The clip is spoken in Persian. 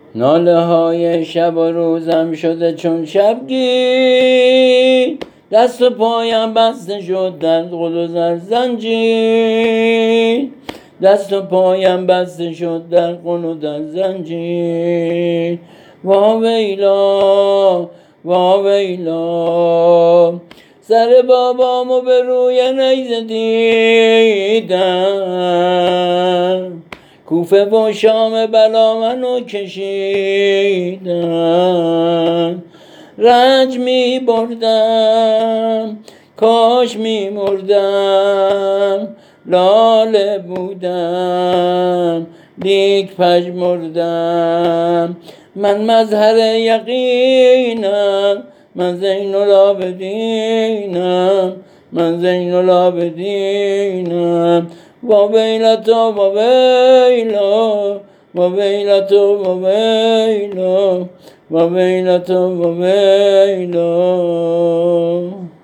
ناله های شب و روزم شده چون شبگیر، دست و پایم بسته شد در قل و در زنجیر، دست و پایم بسته شد در قل و در زنجیر. وا ویلا وا ویلا، سر بابامو به روی نیزه دیدم، کوفه و شام بلا منو کشیدم. رنج می بردم کاش می مردم، لاله بودم لیک پژمردم. من مظهر یقینم، من زین العابدینم، من زین العابدینم. وا ویلتا وا ویلا، وا ویلتا وا ویلا، وا ویلتا وا ویلا.